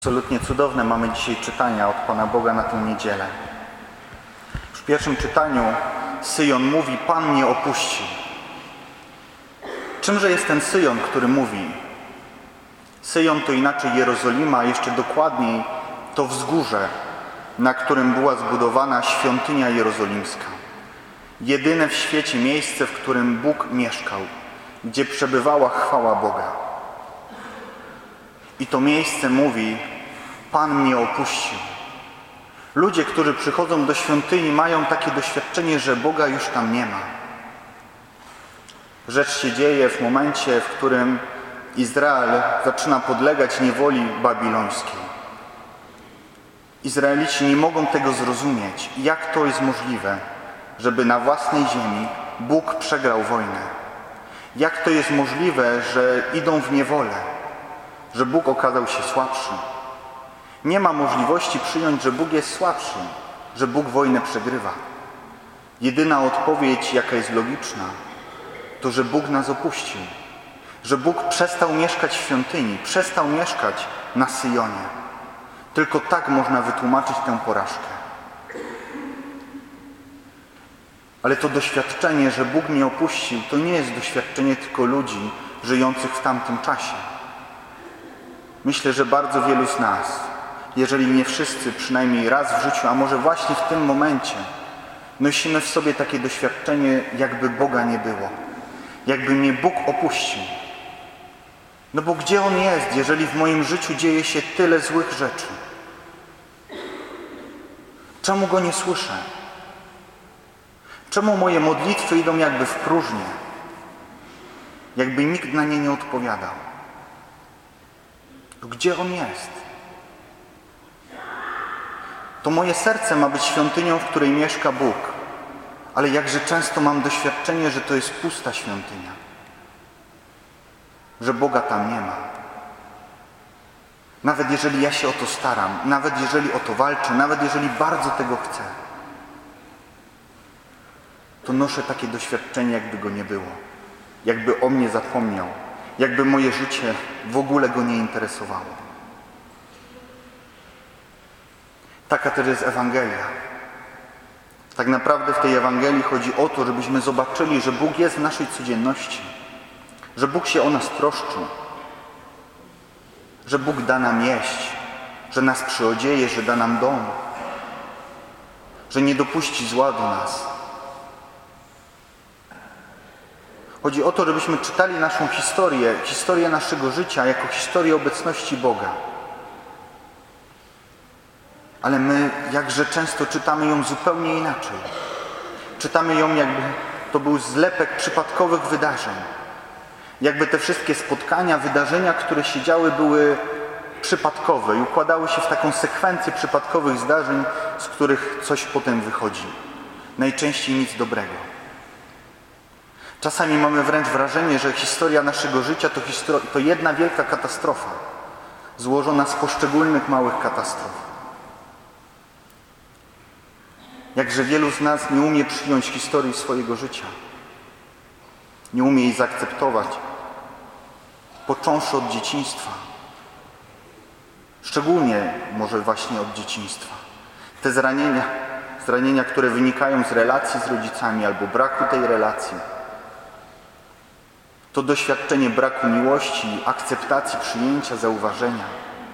Absolutnie cudowne mamy dzisiaj czytania od Pana Boga na tę niedzielę. W pierwszym czytaniu Syjon mówi: Pan mnie opuścił. Czymże jest ten Syjon, który mówi? Syjon to inaczej Jerozolima, a jeszcze dokładniej to wzgórze, na którym była zbudowana świątynia jerozolimska. Jedyne w świecie miejsce, w którym Bóg mieszkał, gdzie przebywała chwała Boga. I to miejsce mówi: Pan mnie opuścił. Ludzie, którzy przychodzą do świątyni, mają takie doświadczenie, że Boga już tam nie ma. Rzecz się dzieje w momencie, w którym Izrael zaczyna podlegać niewoli babilońskiej. Izraelici nie mogą tego zrozumieć. Jak to jest możliwe, żeby na własnej ziemi Bóg przegrał wojnę? Jak to jest możliwe, że idą w niewolę? Że Bóg okazał się słabszy? Nie ma możliwości przyjąć, że Bóg jest słabszy, że Bóg wojnę przegrywa. Jedyna odpowiedź, jaka jest logiczna, to, że Bóg nas opuścił. Że Bóg przestał mieszkać w świątyni, przestał mieszkać na Syjonie. Tylko tak można wytłumaczyć tę porażkę. Ale to doświadczenie, że Bóg mnie opuścił, to nie jest doświadczenie tylko ludzi żyjących w tamtym czasie. Myślę, że bardzo wielu z nas, jeżeli nie wszyscy, przynajmniej raz w życiu, a może właśnie w tym momencie, nosimy w sobie takie doświadczenie, jakby Boga nie było. Jakby mnie Bóg opuścił. No bo gdzie On jest, jeżeli w moim życiu dzieje się tyle złych rzeczy? Czemu Go nie słyszę? Czemu moje modlitwy idą jakby w próżnię? Jakby nikt na nie nie odpowiadał. To gdzie On jest? To moje serce ma być świątynią, w której mieszka Bóg. Ale jakże często mam doświadczenie, że to jest pusta świątynia. Że Boga tam nie ma. Nawet jeżeli ja się o to staram, nawet jeżeli o to walczę, nawet jeżeli bardzo tego chcę, to noszę takie doświadczenie, jakby Go nie było. Jakby o mnie zapomniał. Jakby moje życie w ogóle Go nie interesowało. Taka też jest Ewangelia. Tak naprawdę w tej Ewangelii chodzi o to, żebyśmy zobaczyli, że Bóg jest w naszej codzienności. Że Bóg się o nas troszczy. Że Bóg da nam jeść. Że nas przyodzieje, że da nam dom. Że nie dopuści zła do nas. Chodzi o to, żebyśmy czytali naszą historię naszego życia jako historię obecności Boga. Ale my jakże często czytamy ją zupełnie inaczej. Czytamy ją, jakby to był zlepek przypadkowych wydarzeń. Jakby te wszystkie spotkania, wydarzenia, które się działy, były przypadkowe i układały się w taką sekwencję przypadkowych zdarzeń, z których coś potem wychodzi. Najczęściej nic dobrego. Czasami mamy wręcz wrażenie, że historia naszego życia to jedna wielka katastrofa, złożona z poszczególnych małych katastrof. Jakże wielu z nas nie umie przyjąć historii swojego życia. Nie umie jej zaakceptować. Począwszy od dzieciństwa. Szczególnie może właśnie od dzieciństwa. Te zranienia, które wynikają z relacji z rodzicami albo braku tej relacji. To doświadczenie braku miłości, akceptacji, przyjęcia, zauważenia.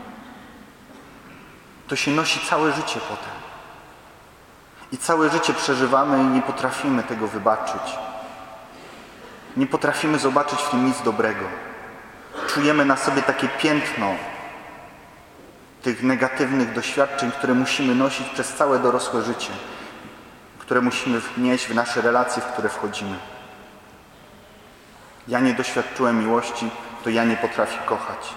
To się nosi całe życie potem. I całe życie przeżywamy i nie potrafimy tego wybaczyć. Nie potrafimy zobaczyć w tym nic dobrego. Czujemy na sobie takie piętno tych negatywnych doświadczeń, które musimy nosić przez całe dorosłe życie, które musimy wnieść w nasze relacje, w które wchodzimy. Ja nie doświadczyłem miłości, to ja nie potrafię kochać.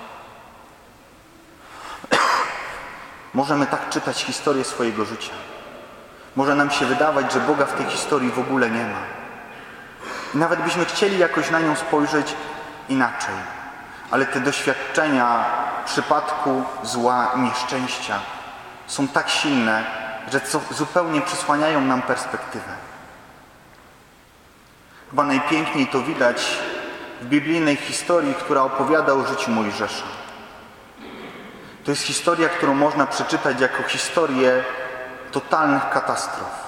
Możemy tak czytać historię swojego życia. Może nam się wydawać, że Boga w tej historii w ogóle nie ma. I nawet byśmy chcieli jakoś na nią spojrzeć inaczej. Ale te doświadczenia przypadku, zła, nieszczęścia są tak silne, że zupełnie przysłaniają nam perspektywę. Chyba najpiękniej to widać w biblijnej historii, która opowiada o życiu Mojżesza. To jest historia, którą można przeczytać jako historię totalnych katastrof.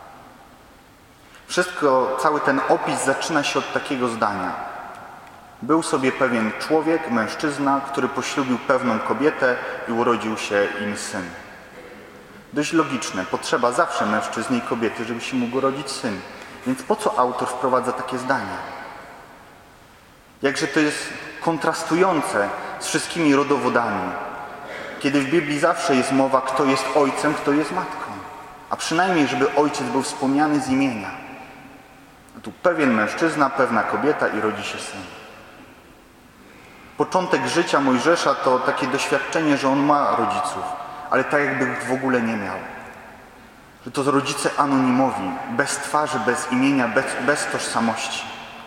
Cały ten opis zaczyna się od takiego zdania. Był sobie pewien człowiek, mężczyzna, który poślubił pewną kobietę i urodził się im syn. Dość logiczne, potrzeba zawsze mężczyzny i kobiety, żeby się mógł urodzić syn. Więc po co autor wprowadza takie zdanie? Jakże to jest kontrastujące z wszystkimi rodowodami, kiedy w Biblii zawsze jest mowa, kto jest ojcem, kto jest matką. A przynajmniej, żeby ojciec był wspomniany z imienia. Tu pewien mężczyzna, pewna kobieta i rodzi się syn. Początek życia Mojżesza to takie doświadczenie, że on ma rodziców, ale tak jakby ich w ogóle nie miał. Że to rodzice anonimowi, bez twarzy, bez imienia, bez tożsamości.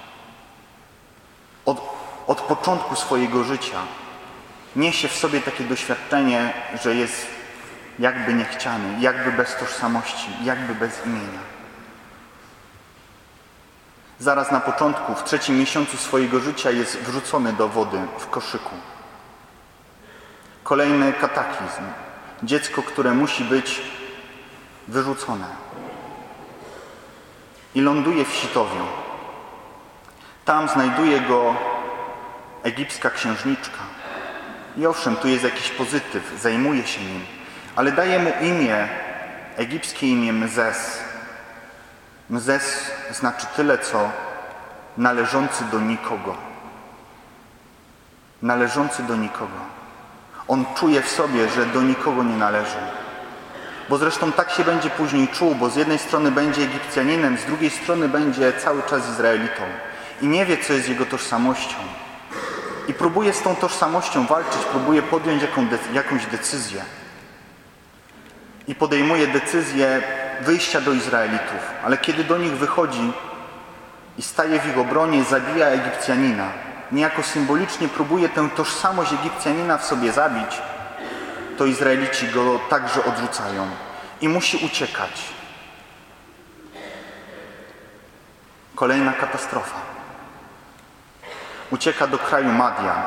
Od początku swojego życia niesie w sobie takie doświadczenie, że jest jakby niechciany, jakby bez tożsamości, jakby bez imienia. Zaraz na początku, w 3. miesiącu swojego życia jest wrzucony do wody w koszyku. Kolejny kataklizm. Dziecko, które musi być wyrzucone. I ląduje w Sitowiu. Tam znajduje go egipska księżniczka. I owszem, tu jest jakiś pozytyw, zajmuje się nim, ale daje mu imię, egipskie imię Mzes. Mzes znaczy tyle, co należący do nikogo. Należący do nikogo. On czuje w sobie, że do nikogo nie należy. Bo zresztą tak się będzie później czuł, bo z jednej strony będzie Egipcjaninem, z drugiej strony będzie cały czas Izraelitą. I nie wie, co jest jego tożsamością. I próbuje z tą tożsamością walczyć, próbuje podjąć jakąś decyzję. I podejmuje decyzję wyjścia do Izraelitów. Ale kiedy do nich wychodzi i staje w ich obronie, zabija Egipcjanina, niejako symbolicznie próbuje tę tożsamość Egipcjanina w sobie zabić, to Izraelici go także odrzucają i musi uciekać. Kolejna katastrofa. Ucieka do kraju Madian.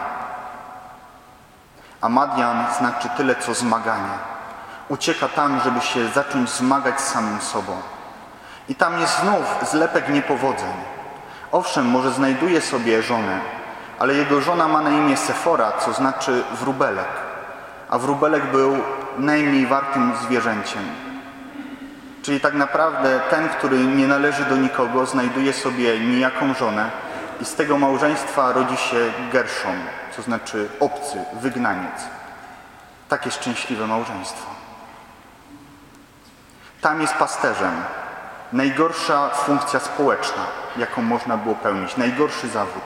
A Madian znaczy tyle, co zmaganie. Ucieka tam, żeby się zacząć zmagać z samym sobą. I tam jest znów zlepek niepowodzeń. Owszem, może znajduje sobie żonę, ale jego żona ma na imię Sefora, co znaczy wróbelek. A wróbelek był najmniej wartym zwierzęciem. Czyli tak naprawdę ten, który nie należy do nikogo, znajduje sobie nijaką żonę i z tego małżeństwa rodzi się Gerszon, co znaczy obcy, wygnaniec. Takie szczęśliwe małżeństwo. Tam jest pasterzem. Najgorsza funkcja społeczna, jaką można było pełnić. Najgorszy zawód.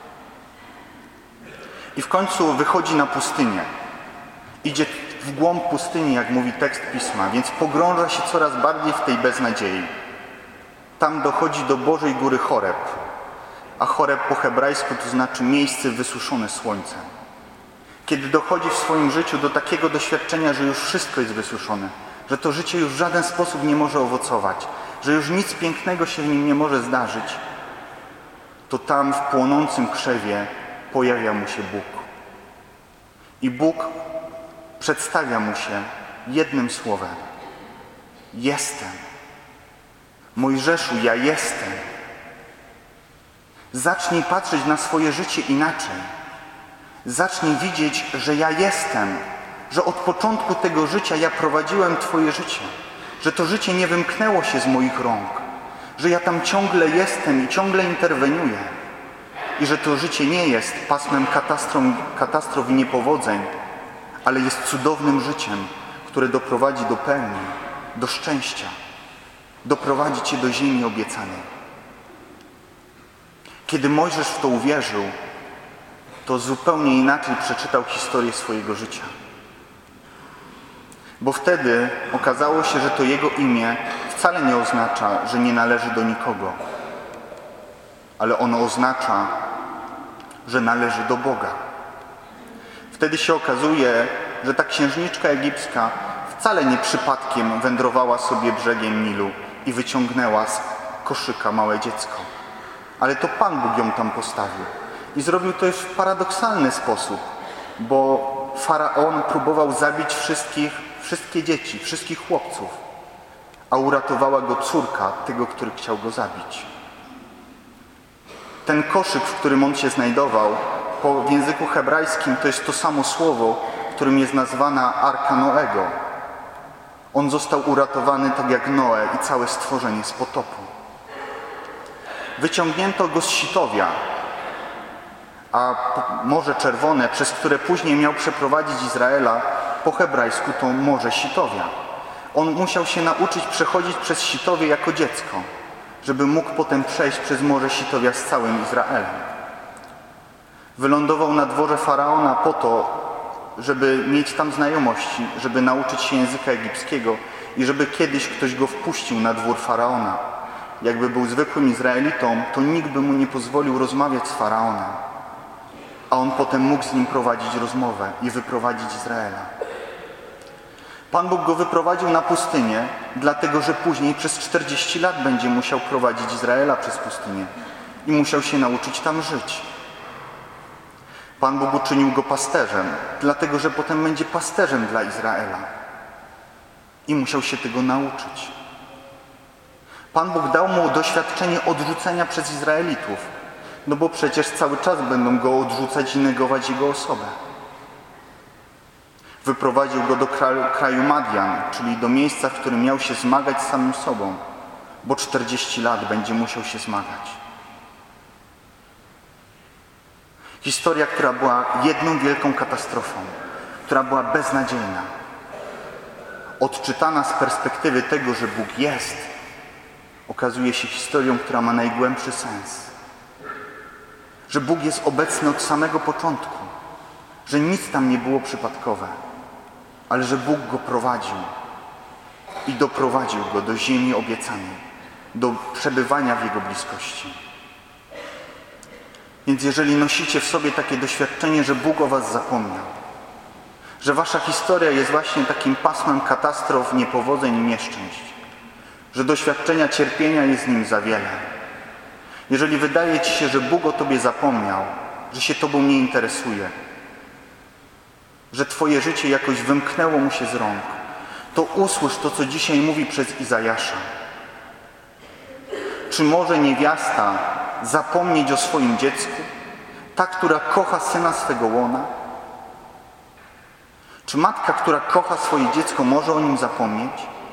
I w końcu wychodzi na pustynię. Idzie w głąb pustyni, jak mówi tekst Pisma, więc pogrąża się coraz bardziej w tej beznadziei. Tam dochodzi do Bożej Góry Choreb, a Choreb po hebrajsku to znaczy miejsce wysuszone słońcem. Kiedy dochodzi w swoim życiu do takiego doświadczenia, że już wszystko jest wysuszone, że to życie już w żaden sposób nie może owocować, że już nic pięknego się w nim nie może zdarzyć, to tam w płonącym krzewie pojawia mu się Bóg. I Bóg przedstawia mu się jednym słowem. Jestem. Mojżeszu, ja jestem. Zacznij patrzeć na swoje życie inaczej. Zacznij widzieć, że ja jestem. Że od początku tego życia ja prowadziłem Twoje życie. Że to życie nie wymknęło się z moich rąk. Że ja tam ciągle jestem i ciągle interweniuję. I że to życie nie jest pasmem katastrof i niepowodzeń, ale jest cudownym życiem, które doprowadzi do pełni, do szczęścia, doprowadzi Cię do ziemi obiecanej. Kiedy Mojżesz w to uwierzył, to zupełnie inaczej przeczytał historię swojego życia. Bo wtedy okazało się, że to jego imię wcale nie oznacza, że nie należy do nikogo, ale ono oznacza, że należy do Boga. Wtedy się okazuje, że ta księżniczka egipska wcale nie przypadkiem wędrowała sobie brzegiem Nilu i wyciągnęła z koszyka małe dziecko. Ale to Pan Bóg ją tam postawił. I zrobił to już w paradoksalny sposób, bo Faraon próbował zabić wszystkie dzieci, wszystkich chłopców, a uratowała go córka tego, który chciał go zabić. Ten koszyk, w którym on się znajdował, w języku hebrajskim to jest to samo słowo, którym jest nazwana Arka Noego. On został uratowany tak jak Noe i całe stworzenie z potopu. Wyciągnięto go z Sitowia, a Morze Czerwone, przez które później miał przeprowadzić Izraela, po hebrajsku to Morze Sitowia. On musiał się nauczyć przechodzić przez Sitowie jako dziecko, żeby mógł potem przejść przez Morze Sitowia z całym Izraelem. Wylądował na dworze Faraona po to, żeby mieć tam znajomości, żeby nauczyć się języka egipskiego i żeby kiedyś ktoś go wpuścił na dwór Faraona. Jakby był zwykłym Izraelitą, to nikt by mu nie pozwolił rozmawiać z Faraonem, a on potem mógł z nim prowadzić rozmowę i wyprowadzić Izraela. Pan Bóg go wyprowadził na pustynię, dlatego że później przez 40 lat będzie musiał prowadzić Izraela przez pustynię i musiał się nauczyć tam żyć. Pan Bóg uczynił go pasterzem, dlatego że potem będzie pasterzem dla Izraela i musiał się tego nauczyć. Pan Bóg dał mu doświadczenie odrzucenia przez Izraelitów, no bo przecież cały czas będą go odrzucać i negować jego osobę. Wyprowadził go do kraju Madian, czyli do miejsca, w którym miał się zmagać z samym sobą, bo 40 lat będzie musiał się zmagać. Historia, która była jedną wielką katastrofą, która była beznadziejna. Odczytana z perspektywy tego, że Bóg jest, okazuje się historią, która ma najgłębszy sens. Że Bóg jest obecny od samego początku, że nic tam nie było przypadkowe, ale że Bóg go prowadził i doprowadził go do ziemi obiecanej, do przebywania w Jego bliskości. Więc jeżeli nosicie w sobie takie doświadczenie, że Bóg o was zapomniał, że wasza historia jest właśnie takim pasmem katastrof, niepowodzeń i nieszczęść, że doświadczenia cierpienia jest z nim za wiele, jeżeli wydaje ci się, że Bóg o tobie zapomniał, że się tobą nie interesuje, że twoje życie jakoś wymknęło mu się z rąk, to usłysz to, co dzisiaj mówi przez Izajasza. Czy może niewiasta zapomnieć o swoim dziecku, ta, która kocha syna swego łona? Czy matka, która kocha swoje dziecko, może o nim zapomnieć?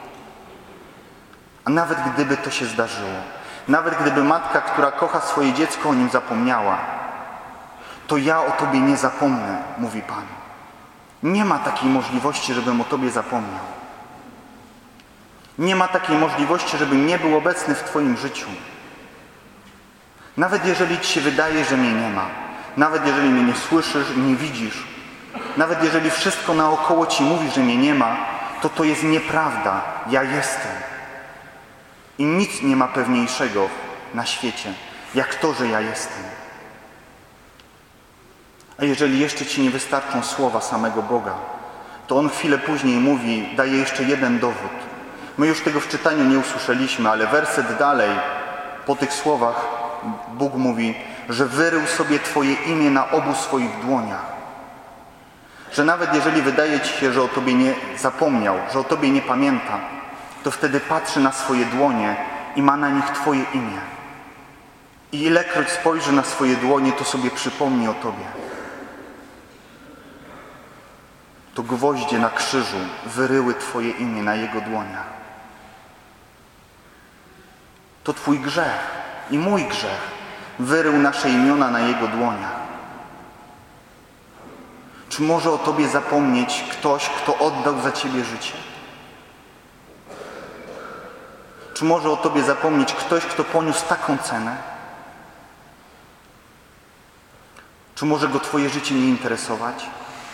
A nawet gdyby to się zdarzyło, nawet gdyby matka, która kocha swoje dziecko, o nim zapomniała, to ja o tobie nie zapomnę, mówi Pan. Nie ma takiej możliwości, żebym o tobie zapomniał. Nie ma takiej możliwości, żebym nie był obecny w twoim życiu. Nawet jeżeli ci się wydaje, że mnie nie ma, nawet jeżeli mnie nie słyszysz i nie widzisz, nawet jeżeli wszystko naokoło ci mówi, że mnie nie ma, to jest nieprawda. Ja jestem. I nic nie ma pewniejszego na świecie, jak to, że ja jestem. A jeżeli jeszcze ci nie wystarczą słowa samego Boga, to On chwilę później mówi, daje jeszcze jeden dowód. My już tego w czytaniu nie usłyszeliśmy, ale werset dalej, po tych słowach Bóg mówi, że wyrył sobie Twoje imię na obu swoich dłoniach. Że nawet jeżeli wydaje Ci się, że o Tobie nie zapomniał, że o Tobie nie pamięta, to wtedy patrzy na swoje dłonie i ma na nich Twoje imię. I ilekroć spojrzy na swoje dłonie, to sobie przypomni o Tobie. To gwoździe na krzyżu wyryły Twoje imię na Jego dłoniach. To Twój grzech i mój grzech wyrył nasze imiona na Jego dłoniach. Czy może o Tobie zapomnieć ktoś, kto oddał za Ciebie życie? Czy może o Tobie zapomnieć ktoś, kto poniósł taką cenę? Czy może go Twoje życie nie interesować?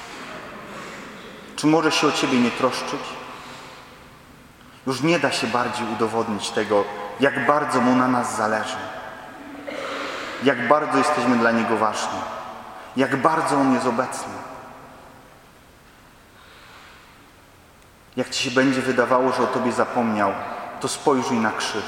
Czy może się o Ciebie nie troszczyć? Już nie da się bardziej udowodnić tego, jak bardzo Mu na nas zależy. Jak bardzo jesteśmy dla Niego ważni. Jak bardzo On jest obecny. Jak Ci się będzie wydawało, że o Tobie zapomniał, to spojrzyj na krzyż.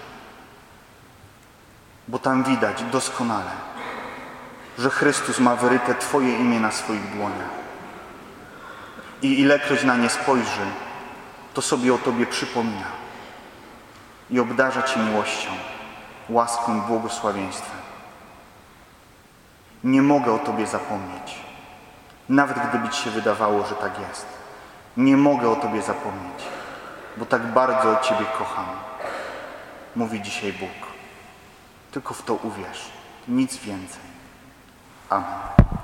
Bo tam widać doskonale, że Chrystus ma wyryte Twoje imię na swoich dłoniach. i ilekroć na nie spojrzy, to sobie o Tobie przypomina i obdarza Cię miłością, łaską i błogosławieństwem. Nie mogę o Tobie zapomnieć, nawet gdyby Ci się wydawało, że tak jest. Nie mogę o Tobie zapomnieć, bo tak bardzo Ciebie kocham, mówi dzisiaj Bóg. Tylko w to uwierz, nic więcej. Amen.